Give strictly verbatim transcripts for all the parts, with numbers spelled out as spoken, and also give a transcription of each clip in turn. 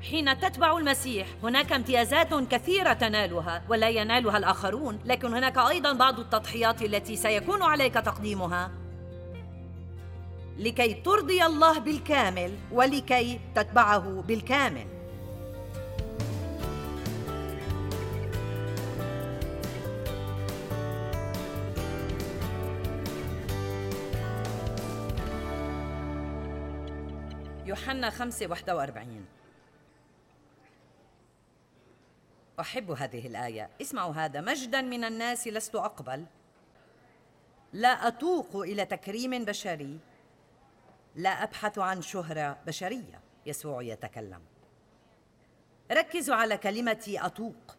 حين تتبع المسيح هناك امتيازات كثيرة تنالها ولا ينالها الآخرون، لكن هناك أيضاً بعض التضحيات التي سيكون عليك تقديمها لكي ترضي الله بالكامل ولكي تتبعه بالكامل. يوحنا خمسة واحد وأربعين. أحب هذه الآية، اسمعوا هذا: مجداً من الناس لست أقبل، لا أتوق إلى تكريم بشري، لا أبحث عن شهرة بشرية. يسوع يتكلم. ركزوا على كلمة أتوق.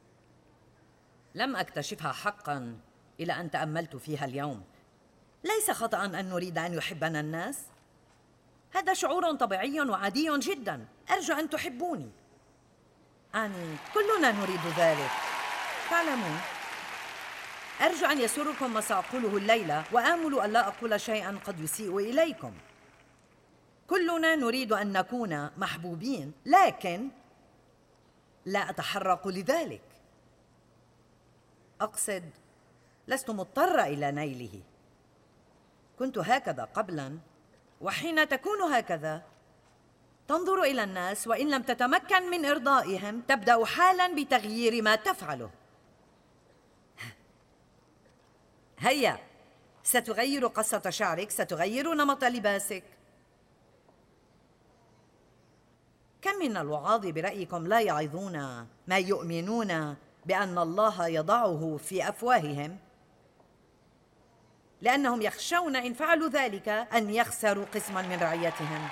لم أكتشفها حقاً إلى أن تأملت فيها اليوم. ليس خطأ أن نريد أن يحبنا الناس، هذا شعور طبيعي وعادي جداً. أرجو أن تحبوني، أني كلنا نريد ذلك، تعلمون. أرجو أن يسركم ما سأقوله الليلة، وآمل أن لا أقول شيئاً قد يسيء إليكم. كلنا نريد أن نكون محبوبين، لكن لا أتحرك لذلك. أقصد لست مضطرة إلى نيله. كنت هكذا قبلاً، وحين تكون هكذا تنظر إلى الناس، وإن لم تتمكن من إرضائهم تبدأ حالاً بتغيير ما تفعله. هيا، ستغير قصة شعرك، ستغير نمط لباسك. كم من الوعاظ برأيكم لا يعظون ما يؤمنون بأن الله يضعه في أفواههم، لأنهم يخشون إن فعلوا ذلك أن يخسروا قسماً من رعيتهم.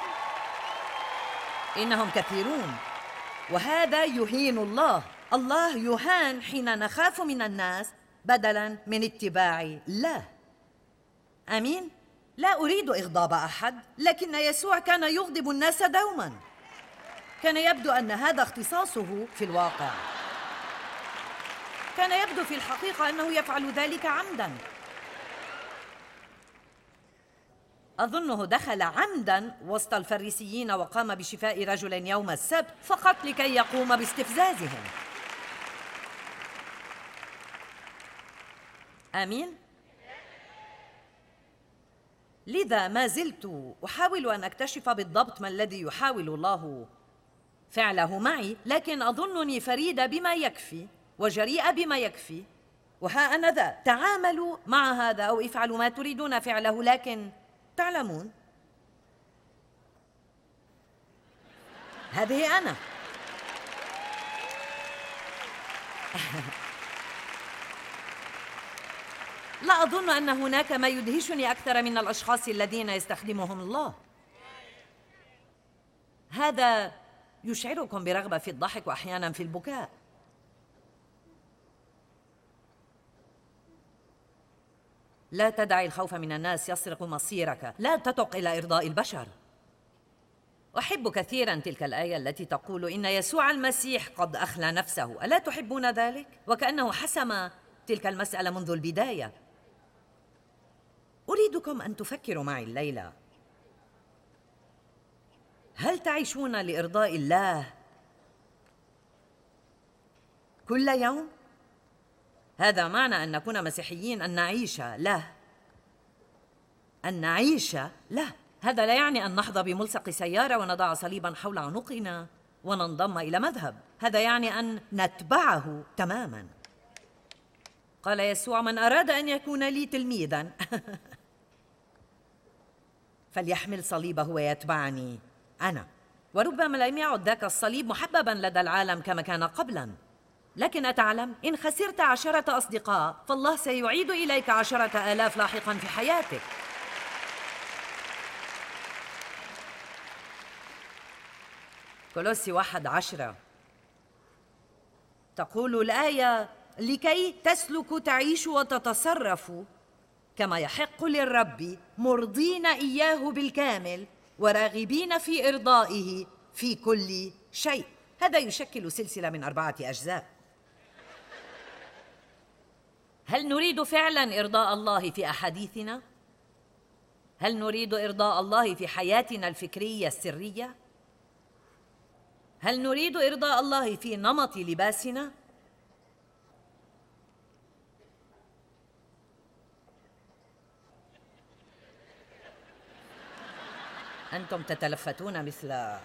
إنهم كثيرون، وهذا يهين الله. الله يهان حين نخاف من الناس بدلاً من اتباع الله. آمين؟ لا أريد إغضاب أحد، لكن يسوع كان يغضب الناس دوماً. كان يبدو أن هذا اختصاصه في الواقع. كان يبدو في الحقيقة أنه يفعل ذلك عمداً. أظنه دخل عمداً وسط الفريسيين وقام بشفاء رجل يوم السبت فقط لكي يقوم باستفزازهم. آمين؟ لذا ما زلت أحاول أن أكتشف بالضبط ما الذي يحاول الله فعله معي، لكن أظنني فريدة بما يكفي وجريئة بما يكفي. وها أنا ذا، تعاملوا مع هذا أو افعلوا ما تريدون فعله، لكن تعلمون هذه أنا. لا أظن أن هناك ما يدهشني أكثر من الأشخاص الذين يستخدمهم الله. هذا يشعركم برغبة في الضحك وأحياناً في البكاء. لا تدع الخوف من الناس يسرق مصيرك، لا تتق إلى إرضاء البشر. أحب كثيراً تلك الآية التي تقول إن يسوع المسيح قد أخلى نفسه. ألا تحبون ذلك؟ وكأنه حسم تلك المسألة منذ البداية. أريدكم أن تفكروا معي الليلة، هل تعيشون لإرضاء الله كل يوم؟ هذا معنى أن نكون مسيحيين، أن نعيش له، أن نعيش له. هذا لا يعني أن نحظى بملصق سيارة ونضع صليباً حول عنقنا وننضم إلى مذهب. هذا يعني أن نتبعه تماماً. قال يسوع: من أراد أن يكون لي تلميذاً فليحمل صليبه ويتبعني أنا. وربما لم يعد ذاك الصليب محبباً لدى العالم كما كان قبلاً، لكن أتعلم إن خسرت عشرة أصدقاء فالله سيعيد إليك عشرة آلاف لاحقاً في حياتك. كولوسي واحد عشرة تقول الآية: لكي تسلكوا تعيشوا وتتصرفوا كما يحق للرب، مرضين إياه بالكامل وراغبين في إرضائه في كل شيء. هذا يشكل سلسلة من أربعة أجزاء. هل نريد فعلاً إرضاء الله في أحاديثنا؟ هل نريد إرضاء الله في حياتنا الفكرية السرية؟ هل نريد إرضاء الله في نمط لباسنا؟ أنتم تتلفتون مثل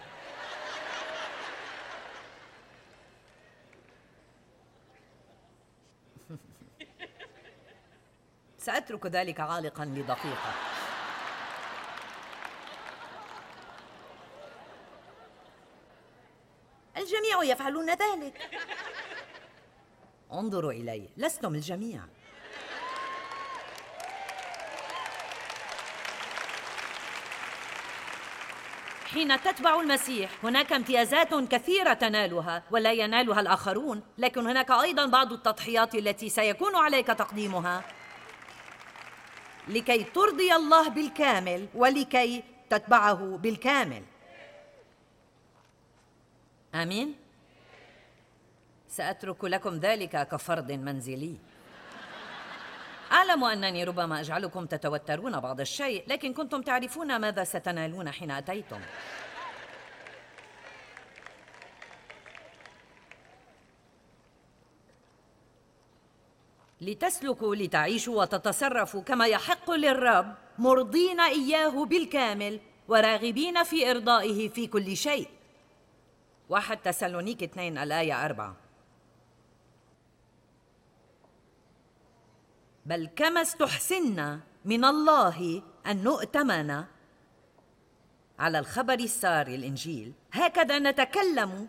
سأترك ذلك عالقاً لدقيقة. الجميع يفعلون ذلك. انظروا إلي، لستم الجميع. حين تتبع المسيح هناك امتيازات كثيرة تنالها ولا ينالها الآخرون، لكن هناك أيضاً بعض التضحيات التي سيكون عليك تقديمها لكي ترضي الله بالكامل ولكي تتبعه بالكامل. آمين؟ سأترك لكم ذلك كفرض منزلي. أعلم أنني ربما أجعلكم تتوترون بعض الشيء، لكن كنتم تعرفون ماذا ستنالون حين أتيتم. لتسلكوا لتعيشوا وتتصرفوا كما يحق للرب، مرضين إياه بالكامل وراغبين في إرضائه في كل شيء. واحد تسالونيك اثنين الآية أربعة. بل كما استحسنا من الله أن نؤتمن على الخبر الساري الإنجيل، هكذا نتكلم،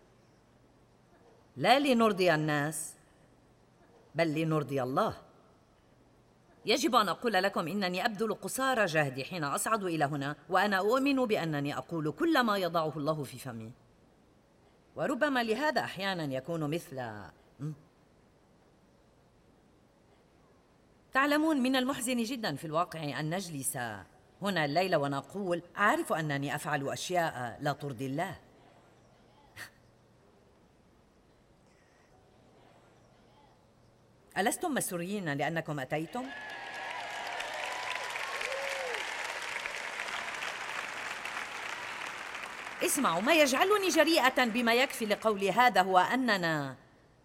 لا لنرضي الناس بل لنرضي الله. يجب أن أقول لكم إنني أبذل قصارى جهدي حين أصعد إلى هنا، وأنا أؤمن بأنني أقول كل ما يضعه الله في فمي، وربما لهذا أحياناً يكون مثل تعلمون، من المحزن جداً في الواقع أن نجلس هنا الليلة ونقول أعرف أنني أفعل أشياء لا ترضي الله. ألستم مسرورين لأنكم أتيتم؟ اسمعوا، ما يجعلني جريئة بما يكفي لقولي هذا هو أننا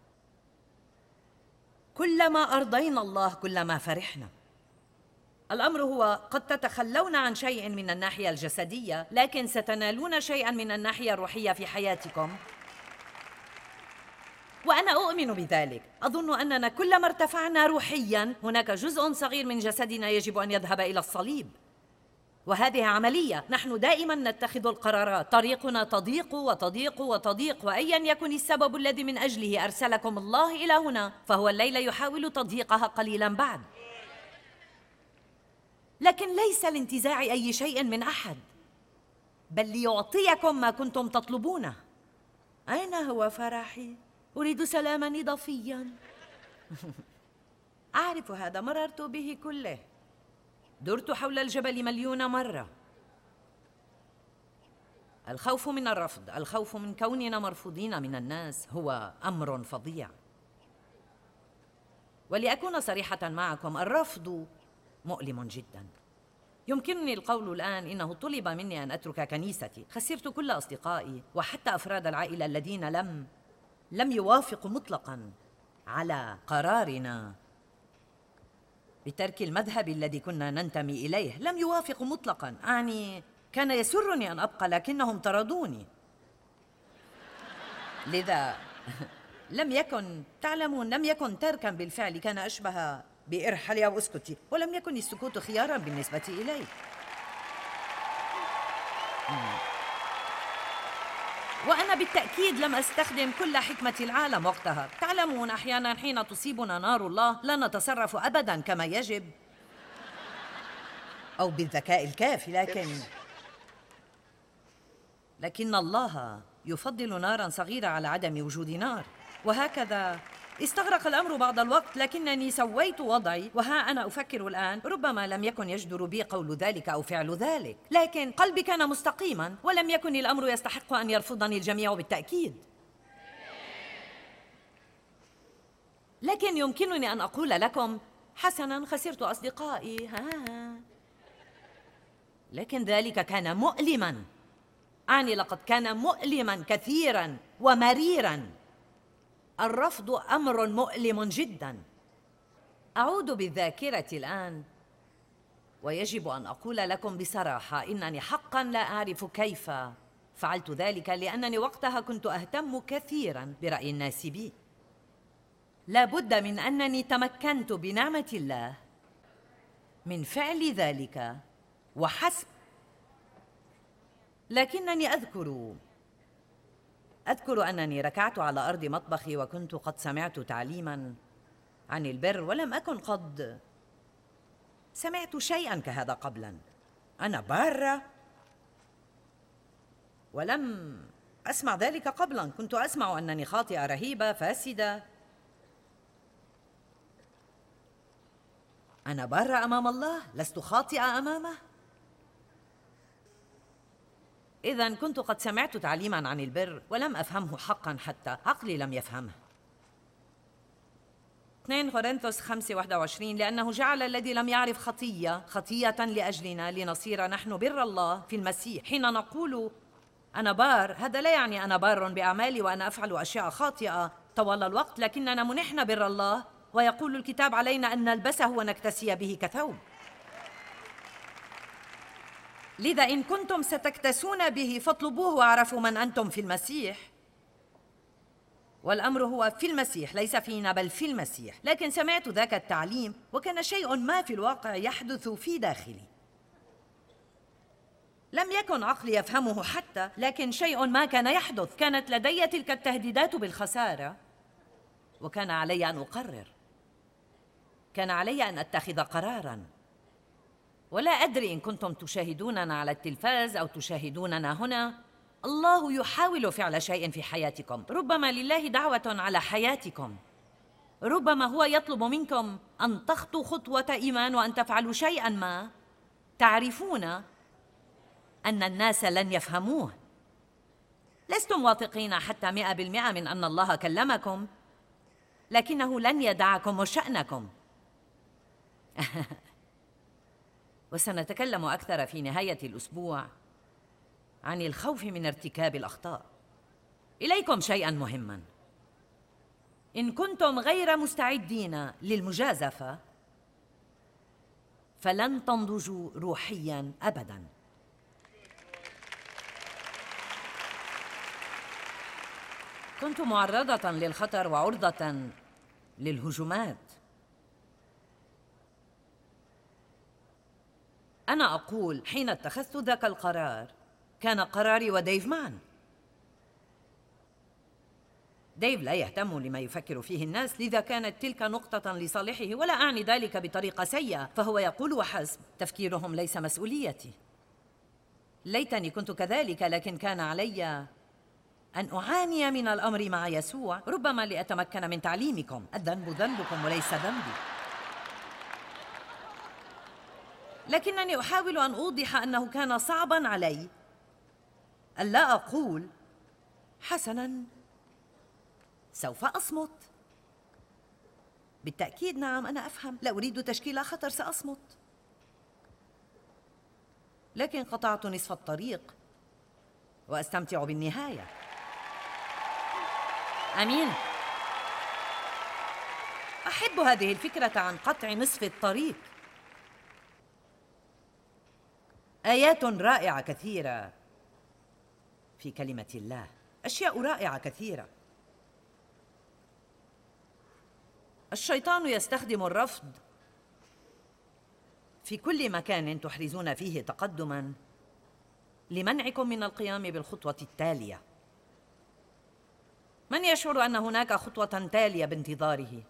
كلما أرضينا الله كلما فرحنا. الأمر هو قد تتخلون عن شيء من الناحية الجسدية، لكن ستنالون شيئاً من الناحية الروحية في حياتكم، وأنا أؤمن بذلك. أظن أننا كلما ارتفعنا روحياً هناك جزء صغير من جسدنا يجب أن يذهب إلى الصليب، وهذه عملية. نحن دائماً نتخذ القرارات، طريقنا تضيق وتضيق وتضيق، وأياً يكن السبب الذي من أجله أرسلكم الله إلى هنا، فهو الليلة يحاول تضييقها قليلاً بعد، لكن ليس لانتزاع أي شيء من أحد، بل ليعطيكم ما كنتم تطلبونه. أين هو فرحي؟ أريد سلاماً إضافياً. أعرف هذا، مررت به كله، درت حول الجبل مليون مرة. الخوف من الرفض، الخوف من كوننا مرفوضين من الناس هو أمر فظيع. ولأكون صريحة معكم، الرفض مؤلم جدا. يمكنني القول الآن إنه طلب مني أن أترك كنيستي، خسرت كل أصدقائي وحتى أفراد العائلة الذين لم لم يوافقوا مطلقا على قرارنا بترك المذهب الذي كنا ننتمي إليه. لم يوافقوا مطلقا، يعني كان يسرني أن أبقى لكنهم طردوني. لذا لم يكن، تعلمون، لم يكن تركا بالفعل، كان أشبه بإرحلي أو اسكتي، ولم يكن السكوت خيارا بالنسبة إلي. وأنا بالتأكيد لم أستخدم كل حكمة العالم وقتها. تعلمون، أحياناً حين تصيبنا نار الله لا نتصرف أبداً كما يجب أو بالذكاء الكافي، لكن لكن الله يفضل ناراً صغيرة على عدم وجود نار، وهكذا استغرق الأمر بعض الوقت، لكنني سويت وضعي، وها أنا أفكر الآن. ربما لم يكن يجدر بي قول ذلك أو فعل ذلك، لكن قلبي كان مستقيما، ولم يكن الأمر يستحق أن يرفضني الجميع بالتأكيد. لكن يمكنني أن أقول لكم حسناً، خسرت أصدقائي، ها، لكن ذلك كان مؤلماً. أعني لقد كان مؤلماً كثيراً ومريراً. الرفض أمر مؤلم جداً. أعود بالذاكرة الآن، ويجب أن أقول لكم بصراحة إنني حقاً لا أعرف كيف فعلت ذلك، لأنني وقتها كنت أهتم كثيراً برأي الناس بي. لا بد من أنني تمكنت بنعمة الله من فعل ذلك وحسب. لكنني أذكر أذكر أنني ركعت على أرض مطبخي وكنت قد سمعت تعليماً عن البر، ولم أكن قد سمعت شيئاً كهذا قبلاً. أنا بارة، ولم أسمع ذلك قبلاً. كنت أسمع أنني خاطئة رهيبة فاسدة. أنا بارة أمام الله، لست خاطئة أمامه. إذن كنت قد سمعت تعليماً عن البر ولم أفهمه حقاً، حتى عقلي لم يفهمه. اثنين كورنثوس خمسة واحد وعشرين: لأنه جعل الذي لم يعرف خطية خطية لأجلنا لنصير نحن بر الله في المسيح. حين نقول أنا بار، هذا لا يعني أنا بار بأعمالي وأنا أفعل أشياء خاطئة طوال الوقت، لكننا منحنا بر الله، ويقول الكتاب علينا أن نلبسه ونكتسي به كثوب. لذا إن كنتم ستكتسون به فاطلبوه واعرفوا من أنتم في المسيح. والأمر هو في المسيح، ليس فينا بل في المسيح. لكن سمعت ذاك التعليم وكان شيء ما في الواقع يحدث في داخلي. لم يكن عقلي يفهمه حتى، لكن شيء ما كان يحدث. كانت لدي تلك التهديدات بالخسارة، وكان علي أن أقرر. كان علي أن أتخذ قراراً. ولا أدري إن كنتم تشاهدوننا على التلفاز أو تشاهدوننا هنا، الله يحاول فعل شيء في حياتكم. ربما لله دعوة على حياتكم. ربما هو يطلب منكم أن تخطوا خطوة إيمان وأن تفعلوا شيئاً ما تعرفون أن الناس لن يفهموه. لستم واثقين حتى مئة بالمئة من أن الله كلمكم، لكنه لن يدعكم وشأنكم. وسنتكلم أكثر في نهاية الأسبوع عن الخوف من ارتكاب الأخطاء. إليكم شيئاً مهماً: إن كنتم غير مستعدين للمجازفة فلن تنضجوا روحياً أبداً. كنت معرضة للخطر وعرضة للهجومات. أنا أقول حين اتخذت ذاك القرار كان قراري وديف معا. ديف لا يهتم لما يفكر فيه الناس، لذا كانت تلك نقطة لصالحه، ولا أعني ذلك بطريقة سيئة، فهو يقول وحسب: تفكيرهم ليس مسؤوليتي. ليتني كنت كذلك، لكن كان علي أن أعاني من الأمر مع يسوع، ربما لأتمكن من تعليمكم. الذنب ذنبكم وليس ذنبي. لكنني أحاول أن أوضح أنه كان صعباً علي ألا أقول: حسناً، سوف أصمت. بالتأكيد نعم، أنا أفهم، لا أريد تشكيل خطر، سأصمت. لكن قطعت نصف الطريق وأستمتع بالنهاية. أمين. أحب هذه الفكرة عن قطع نصف الطريق. آيات رائعة كثيرة في كلمة الله، أشياء رائعة كثيرة. الشيطان يستخدم الرفض في كل مكان تحرزون فيه تقدماً لمنعكم من القيام بالخطوة التالية. من يشعر أن هناك خطوة تالية بانتظاره؟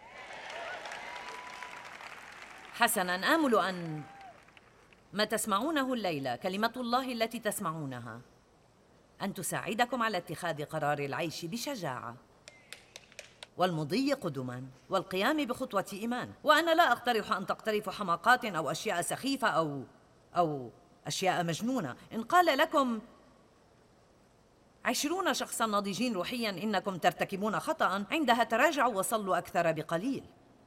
حسناً، آمل أن ما تسمعونه الليلة، كلمة الله التي تسمعونها، أن تساعدكم على اتخاذ قرار العيش بشجاعة والمضي قدماً والقيام بخطوة إيمان. وأنا لا أقترح أن تقترفوا حماقات أو أشياء سخيفة أو أو أشياء مجنونة. إن قال لكم عشرون شخصاً ناضجين روحياً إنكم ترتكبون خطأ، عندها تراجعوا وصلوا أكثر بقليل.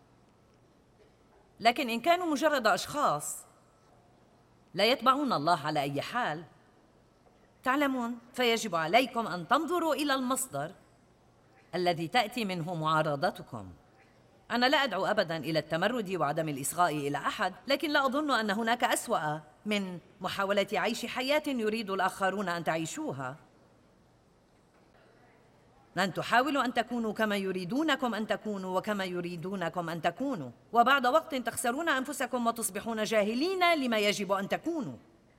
لكن إن كانوا مجرد أشخاص لا يتبعون الله على أي حال، تعلمون، فيجب عليكم أن تنظروا إلى المصدر الذي تأتي منه معارضتكم. أنا لا أدعو أبداً إلى التمرد وعدم الإصغاء إلى أحد، لكن لا أظن أن هناك أسوأ من محاولة عيش حياة يريد الآخرون أن تعيشوها. لن تحاولوا أن تكونوا كما يريدونكم أن تكونوا وكما يريدونكم أن تكونوا، وبعد وقت تخسرون أنفسكم وتصبحون جاهلين لما يجب أن تكونوا.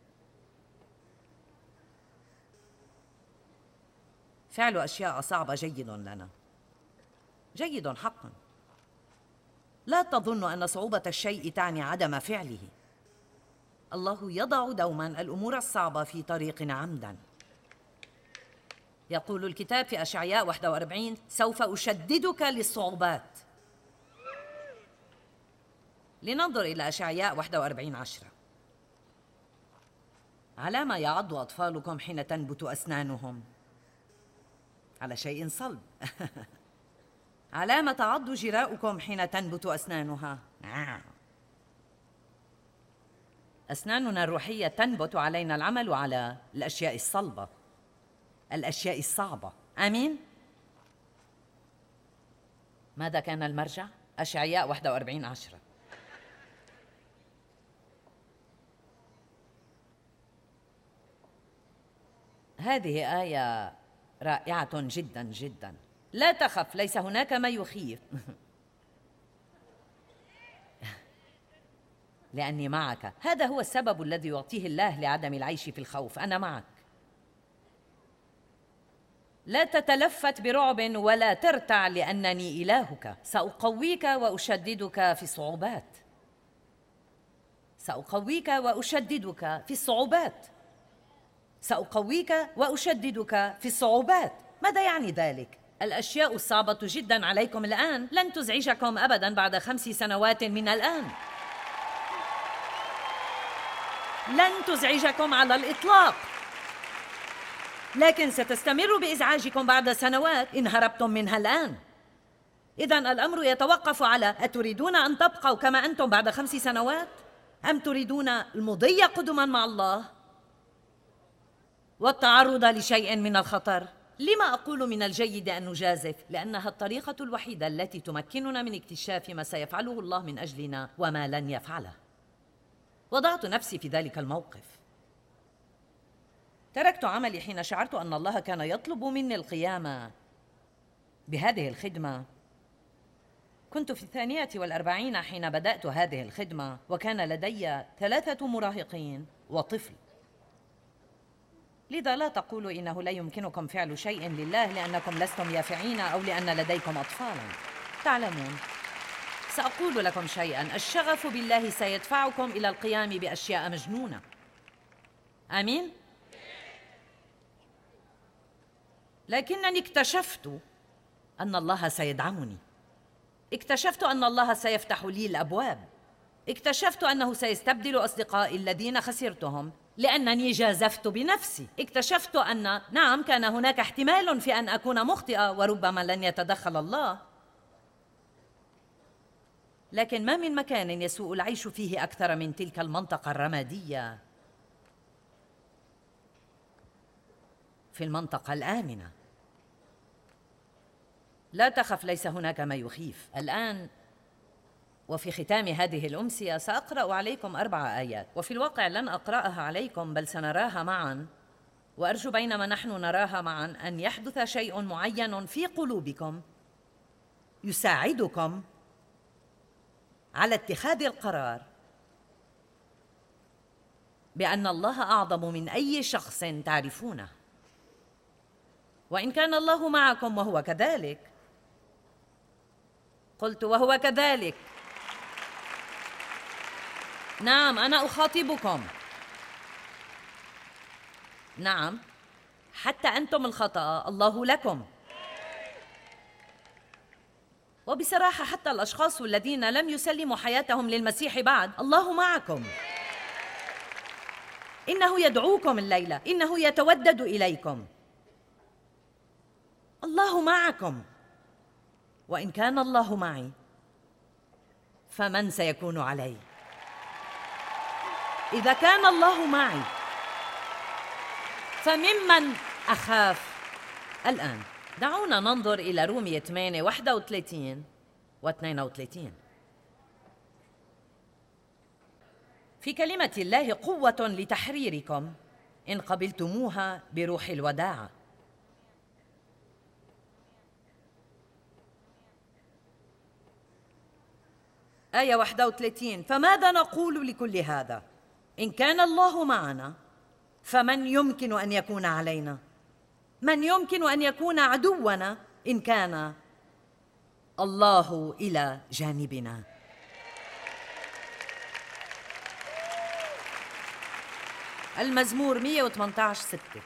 فعل أشياء صعبة جيد لنا، جيد حقاً. لا تظن أن صعوبة الشيء تعني عدم فعله. الله يضع دوماً الأمور الصعبة في طريقنا عمداً. يقول الكتاب في أشعياء واحد وأربعين: سوف أشددك للصعوبات. لننظر إلى أشعياء واحد وأربعين عشرة. على ما يعض أطفالكم حين تنبت أسنانهم؟ على شيء صلب. على ما تعض جراؤكم حين تنبت أسنانها؟ أسناننا الروحية تنبت علينا العمل على الأشياء الصلبة، الأشياء الصعبة. آمين؟ ماذا كان المرجع؟ أشعياء واحد وأربعين عشرة. هذه آية رائعة جدا جدا. لا تخف، ليس هناك ما يخيف. لأني معك. هذا هو السبب الذي يعطيه الله لعدم العيش في الخوف. أنا معك. لا تتلفت برعب ولا ترتع لأنني إلهك. سأقويك وأشددك في الصعوبات. سأقويك وأشددك في الصعوبات. سأقويك وأشددك في الصعوبات. ماذا يعني ذلك؟ الأشياء الصعبة جدا عليكم الآن لن تزعجكم أبدا بعد خمس سنوات من الآن. لن تزعجكم على الإطلاق، لكن ستستمر بإزعاجكم بعد سنوات إن هربتم منها الآن. إذن الأمر يتوقف على: أتريدون أن تبقوا كما أنتم بعد خمس سنوات؟ أم تريدون المضي قدما مع الله والتعرض لشيء من الخطر؟ لما أقول من الجيد أن نجازف؟ لأنها الطريقة الوحيدة التي تمكننا من اكتشاف ما سيفعله الله من أجلنا وما لن يفعله. وضعت نفسي في ذلك الموقف. تركت عملي حين شعرت أن الله كان يطلب مني القيام بهذه الخدمة. كنت في الثانية والأربعين حين بدأت هذه الخدمة، وكان لدي ثلاثة مراهقين وطفل. لذا لا تقولوا إنه لا يمكنكم فعل شيء لله لأنكم لستم يافعين أو لأن لديكم أطفالاً. تعلمون، سأقول لكم شيئاً: الشغف بالله سيدفعكم إلى القيام بأشياء مجنونة. آمين؟ لكنني اكتشفت أن الله سيدعمني. اكتشفت أن الله سيفتح لي الأبواب. اكتشفت أنه سيستبدل أصدقائي الذين خسرتهم لأنني جازفت بنفسي. اكتشفت أن نعم، كان هناك احتمال في أن أكون مخطئة وربما لن يتدخل الله، لكن ما من مكان يسوء العيش فيه أكثر من تلك المنطقة الرمادية، في المنطقة الآمنة. لا تخف، ليس هناك ما يخيف. الآن وفي ختام هذه الأمسية سأقرأ عليكم أربع آيات، وفي الواقع لن أقرأها عليكم بل سنراها معاً، وأرجو بينما نحن نراها معاً أن يحدث شيء معين في قلوبكم يساعدكم على اتخاذ القرار بأن الله أعظم من أي شخص تعرفونه. وإن كان الله معكم وهو كذلك، قلت وهو كذلك. نعم، أنا أخاطبكم. نعم، حتى أنتم الخطأ الله لكم. وبصراحة حتى الأشخاص الذين لم يسلموا حياتهم للمسيح بعد، الله معكم. إنه يدعوكم الليلة، إنه يتودد إليكم. الله معكم. وإن كان الله معي فمن سيكون علي؟ إذا كان الله معي فممن أخاف. الآن دعونا ننظر إلى رومية ثمانية واحد وثلاثين واثنين وثلاثين. في كلمة الله قوة لتحريركم إن قبلتموها بروح الوداعة. آية واحد وثلاثين: فماذا نقول لكل هذا؟ إن كان الله معنا فمن يمكن أن يكون علينا؟ من يمكن أن يكون عدونا إن كان الله إلى جانبنا؟ المزمور مئة وثمانية عشر ستة: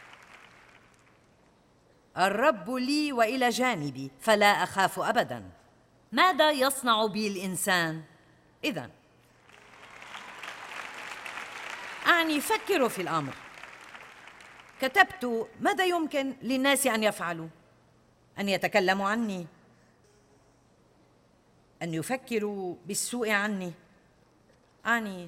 الرب لي وإلى جانبي فلا أخاف أبداً. ماذا يصنع بي الإنسان؟ إذن أعني فكروا في الأمر. كتبت ماذا يمكن للناس أن يفعلوا؟ أن يتكلموا عني، أن يفكروا بالسوء عني. أعني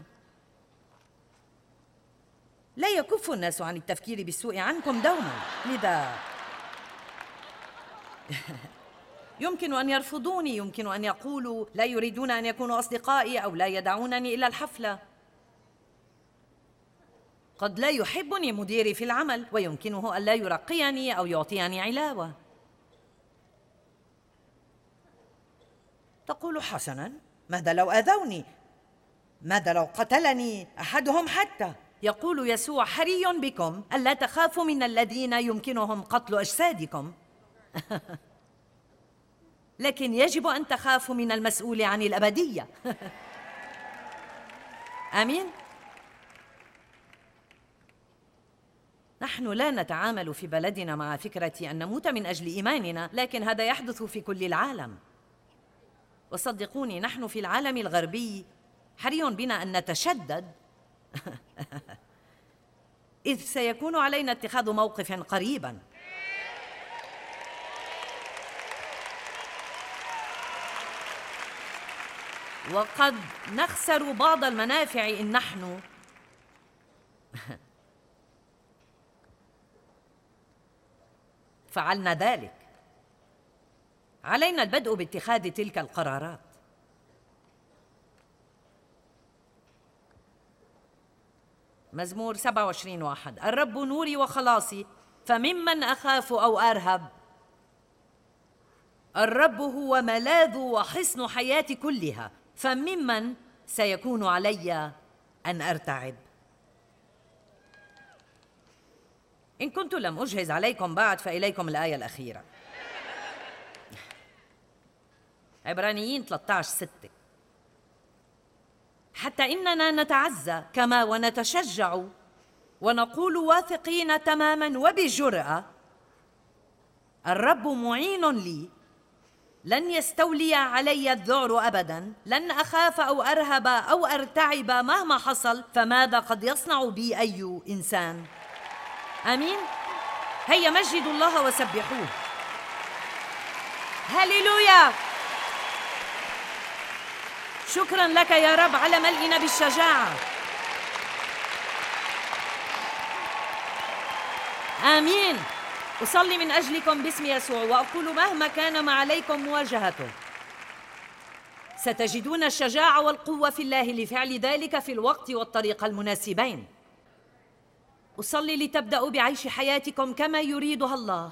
لا يكف الناس عن التفكير بالسوء عنكم دوما، لذا يمكن أن يرفضوني، يمكن أن يقولوا لا يريدون أن يكونوا أصدقائي أو لا يدعونني إلى الحفلة. قد لا يحبني مديري في العمل ويمكنه أن لا يرقيني أو يعطيني علاوة. تقول حسناً، ماذا لو أذوني؟ ماذا لو قتلني أحدهم حتى؟ يقول يسوع: حري بكم ألا تخافوا من الذين يمكنهم قتل أجسادكم لكن يجب أن تخافوا من المسؤول عن الأبدية. آمين؟ نحن لا نتعامل في بلدنا مع فكرة أن نموت من أجل إيماننا، لكن هذا يحدث في كل العالم. وصدقوني، نحن في العالم الغربي حري بنا أن نتشدد إذ سيكون علينا اتخاذ موقف قريباً. وقد نخسر بعض المنافع إن نحن فعلنا ذلك. علينا البدء باتخاذ تلك القرارات. مزمور سبعة وعشرين واحد: الرب نوري وخلاصي فممن أخاف أو أرهب. الرب هو ملاذ وحصن حياتي كلها، فممن سيكون علي أن أرتعب؟ إن كنت لم أجهز عليكم بعد فإليكم الآية الأخيرة، عبرانيين ثلاثة عشر ستة: حتى إننا نتعزى كما ونتشجع ونقول واثقين تماماً وبجرأة: الرب معين لي، لن يستولي علي الذعر أبداً، لن أخاف أو أرهب أو أرتعب مهما حصل، فماذا قد يصنع بي أي إنسان؟ آمين؟ هيا مجدوا الله وسبحوه. هاليلويا! شكراً لك يا رب على ملئنا بالشجاعة. آمين. أصلي من أجلكم باسم يسوع وأقول مهما كان ما عليكم مواجهته، ستجدون الشجاعة والقوة في الله لفعل ذلك في الوقت والطريقة المناسبين. أصلي لتبدأوا بعيش حياتكم كما يريدها الله،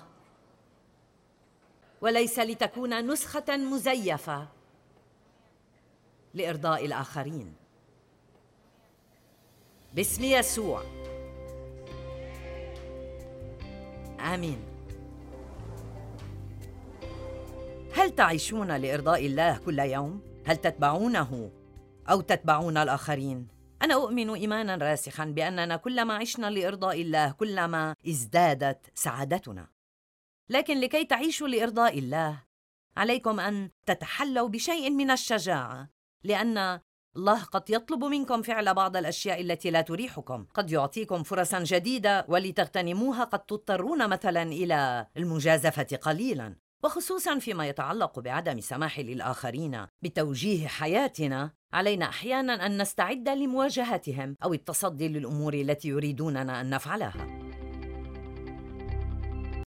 وليس لتكون نسخة مزيفة لإرضاء الآخرين. باسم يسوع، آمين. هل تعيشون لإرضاء الله كل يوم؟ هل تتبعونه أو تتبعون الآخرين؟ أنا أؤمن إيماناً راسخاً بأننا كلما عشنا لإرضاء الله كلما ازدادت سعادتنا. لكن لكي تعيشوا لإرضاء الله عليكم أن تتحلوا بشيء من الشجاعة، لأن الله قد يطلب منكم فعل بعض الأشياء التي لا تريحكم. قد يعطيكم فرصاً جديدة ولتغتنموها قد تضطرون مثلاً إلى المجازفة قليلاً، وخصوصاً فيما يتعلق بعدم سماح للآخرين بتوجيه حياتنا. علينا أحياناً أن نستعد لمواجهتهم أو التصدي للأمور التي يريدوننا أن نفعلها.